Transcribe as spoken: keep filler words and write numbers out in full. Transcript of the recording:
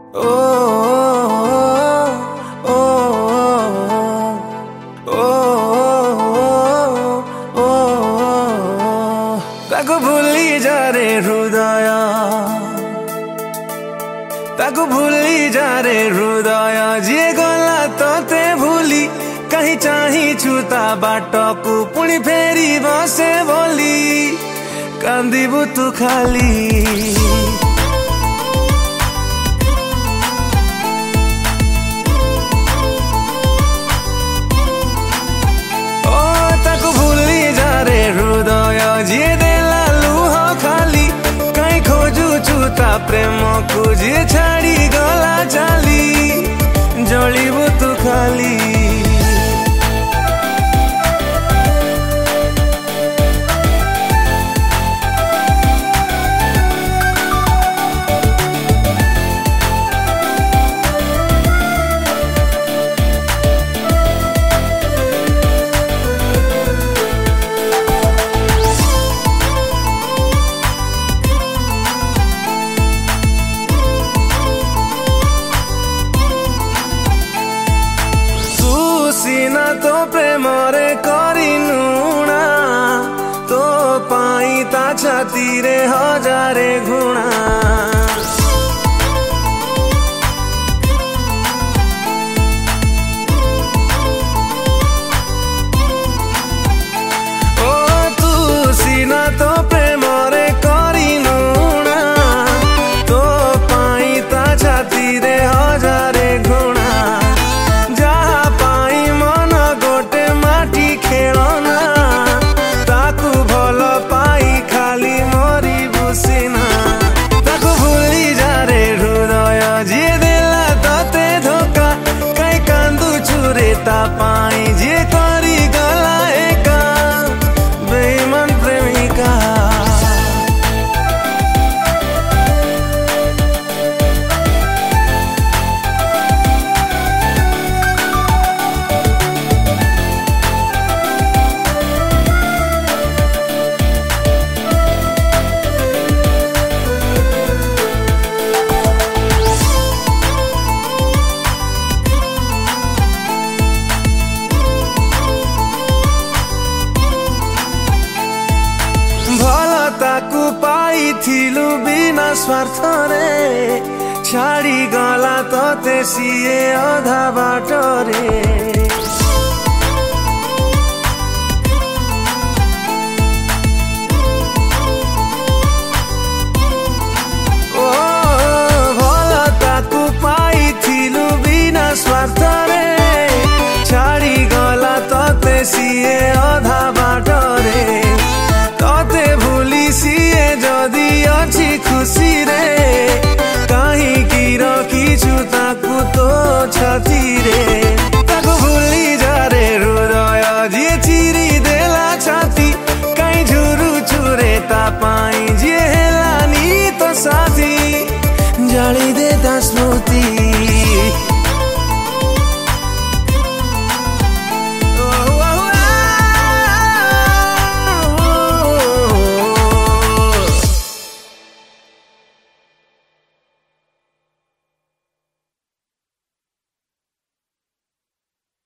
ओ ओ ओ ओ ताको भूली जा रे हृदय ताको भूली जा रे हृदय जे गला तते भूली कहीं चाही छुता बाटकू पुणी फेरी बसे बोली कांदिबु तू खाली जे देला लुह खाली कहीं खोजू छुता प्रेम को जे छाड़ी गला चाली जलिबु तू खाली सीना तो प्रेम रे करिनुणा तो पाई ता छाती रे हजारे गुणा ओ तू सीना तो प्रेम रे करिनुणा तो पाई ता छाती रे हजारे गुणा पाई जे करी गला एका बेईमान प्रेमिका ताकू पाई थिलु बिना स्वार्थ रे छाड़ी गला तते सिए अधा बाट रे ओ भल ताकू पाई थिलु बिना स्वार्थ रे छाड़ी गला तते सिए अधा बाट रे तते भूली सीए जदि अच्छी खुशी रे कहीं की रखीछु ताकू तो छाती रे ताको भूली जा रे हृदय जे चिरी देला छाती कहीं झुरु छुरे ता पाई जे हेलानी तो साथी।